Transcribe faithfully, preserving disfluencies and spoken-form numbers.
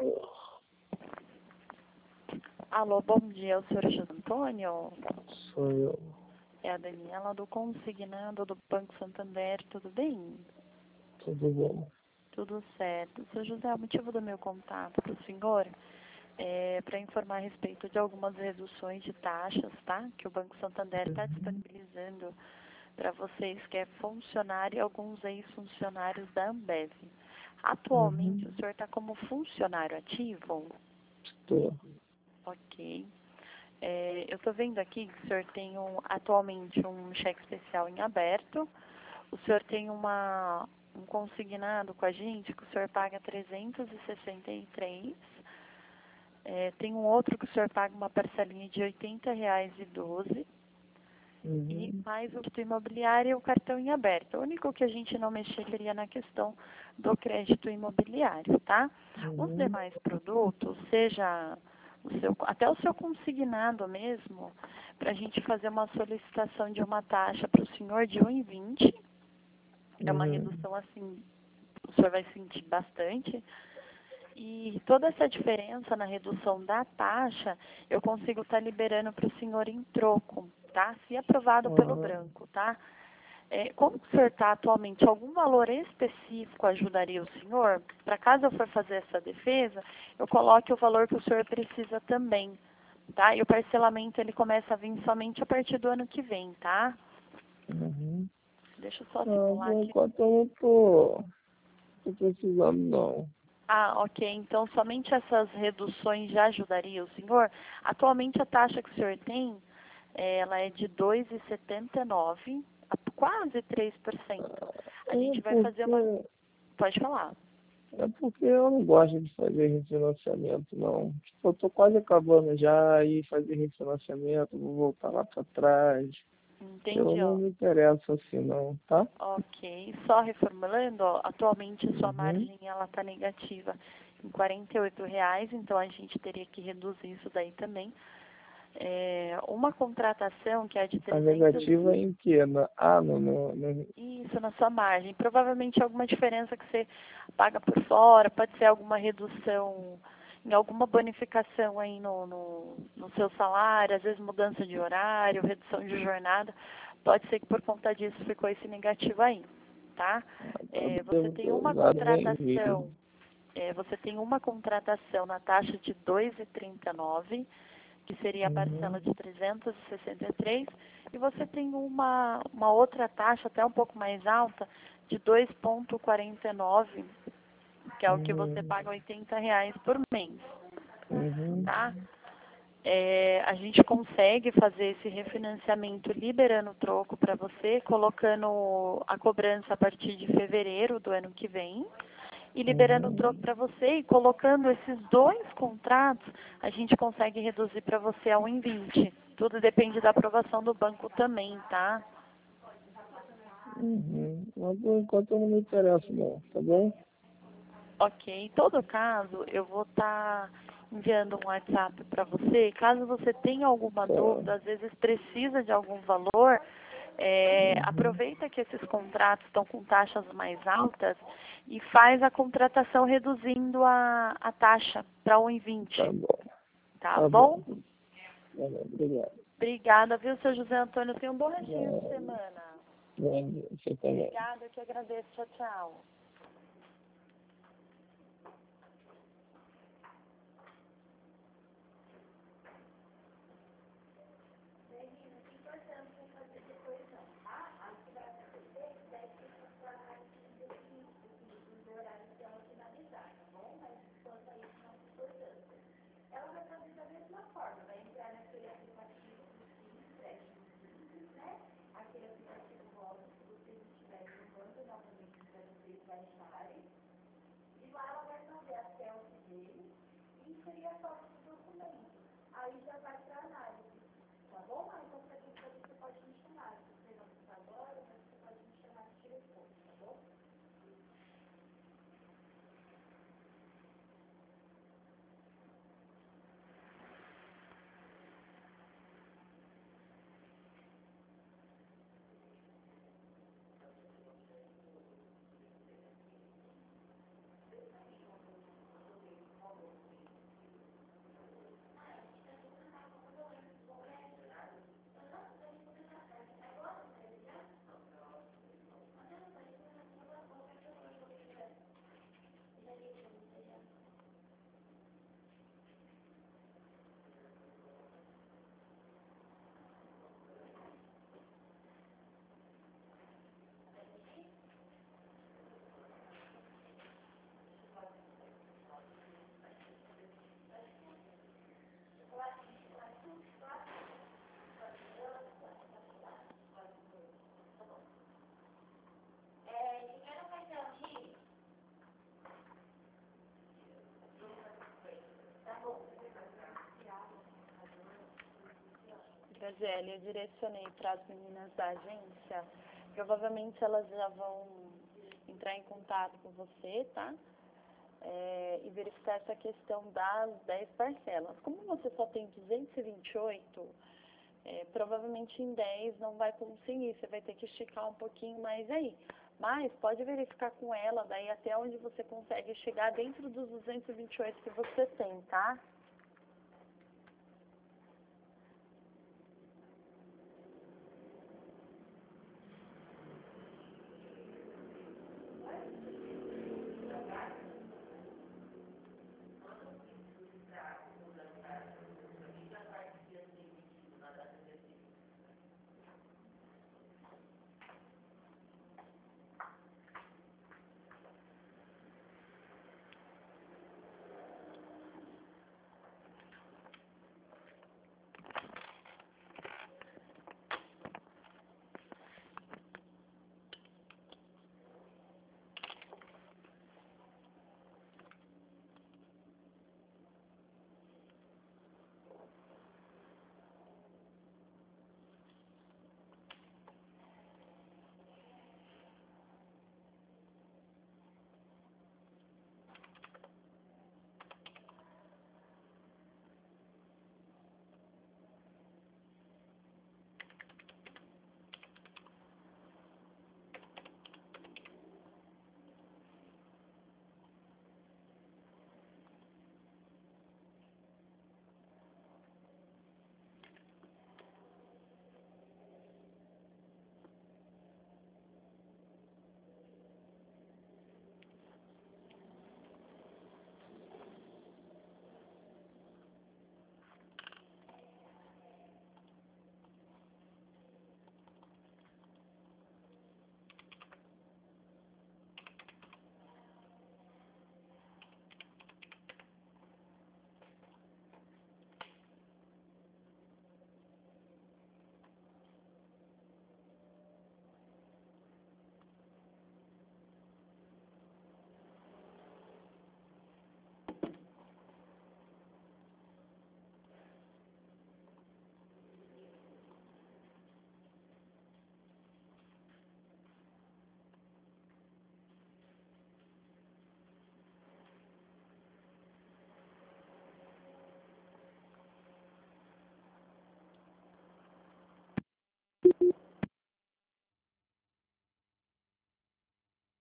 Alô, bom dia, o senhor José Antônio? Sou eu. É a Daniela do Consignado do Banco Santander, tudo bem? Tudo bom? Tudo certo. Senhor José, o motivo do meu contato para o senhor é para informar a respeito de algumas reduções de taxas, tá? Que o Banco Santander está disponibilizando para vocês que é funcionário e alguns ex-funcionários da Ambev. Atualmente, Uhum. o senhor está como funcionário ativo? Estou. Ok. É, eu estou vendo aqui que o senhor tem um, atualmente um cheque especial em aberto. O senhor tem uma, um consignado com a gente que o senhor paga trezentos e sessenta e três. É, tem um outro que o senhor paga uma parcelinha de oitenta reais e doze. E Uhum. mais o crédito imobiliário e o cartão em aberto. O único que a gente não mexeria na questão do crédito imobiliário, tá? Os Uhum. demais produtos, seja o seu, até o seu consignado mesmo, para a gente fazer uma solicitação de uma taxa para o senhor de um real e vinte. É uma Uhum. redução assim, o senhor vai sentir bastante. E toda essa diferença na redução da taxa, eu consigo estar liberando para o senhor em troco, tá? Se aprovado pelo Uhum. branco, tá? É, como o senhor está atualmente, algum valor específico ajudaria o senhor? Para caso eu for fazer essa defesa, eu coloque o valor que o senhor precisa também, tá? E o parcelamento, ele começa a vir somente a partir do ano que vem, tá? Uhum. Deixa eu só Ah, simular por aqui. enquanto eu não tô, tô precisando, não. Ah, ok. Então, somente essas reduções já ajudariam o senhor? Atualmente, a taxa que o senhor tem, eh, ela é de dois vírgula setenta e nove, a- quase três por cento. A É gente vai fazer uma... porque, Pode falar. é porque eu não gosto de fazer refinanciamento, não. Tipo, eu tô quase acabando já, aí fazer refinanciamento, vou voltar lá para trás. Eu Entendi, não ó. me interesso assim, não, tá? Ok. Só reformulando, ó, atualmente a sua Uhum. margem ela está negativa em quarenta e oito reais, então a gente teria que reduzir isso daí também. É, uma contratação que é de A trezentos. negativa em que? Na, ah, no, no, no, Isso, na sua margem. Provavelmente alguma diferença que você paga por fora, pode ser alguma redução em alguma bonificação aí no, no, no seu salário, às vezes mudança de horário, redução de jornada. Pode ser que por conta disso ficou esse negativo aí, tá? eu É, você devo tem ter uma usado bem contratação, mesmo. é, você tem uma contratação na taxa de dois vírgula trinta e nove, que seria a parcela Uhum. de trezentos e sessenta e três, e você tem uma, uma outra taxa até um pouco mais alta, de dois vírgula quarenta e nove, que é o que você Uhum. paga oitenta reais por mês, Uhum. tá? É, a gente consegue fazer esse refinanciamento liberando o troco para você, colocando a cobrança a partir de fevereiro do ano que vem, e liberando o Uhum. troco para você e colocando esses dois contratos, a gente consegue reduzir para você a um real e vinte. Tudo depende da aprovação do banco também, tá? Uhum. Mas por enquanto eu não me interesso não, tá bom? Ok. Em todo caso, eu vou estar enviando um WhatsApp para você. Caso você tenha alguma Tá. dúvida, às vezes precisa de algum valor, é, Uhum. aproveita que esses contratos estão com taxas mais altas e faz a contratação reduzindo a, a taxa para um real e Tá vinte. bom. Tá Tá bom. bom? Tá bom. Obrigado. Obrigada, viu, seu José Antônio? Tenha um bom restinho de Bom, semana. bom dia. Você também. Obrigada, eu que agradeço. Tchau, tchau. Margeli, eu direcionei para as meninas da agência. Provavelmente elas já vão entrar em contato com você, tá? É, e verificar essa questão das dez parcelas. Como você só tem duzentos e vinte e oito, é, provavelmente em dez não vai conseguir, você vai ter que esticar um pouquinho mais aí. Mas pode verificar com ela, daí até onde você consegue chegar dentro dos duzentos e vinte e oito que você tem, tá?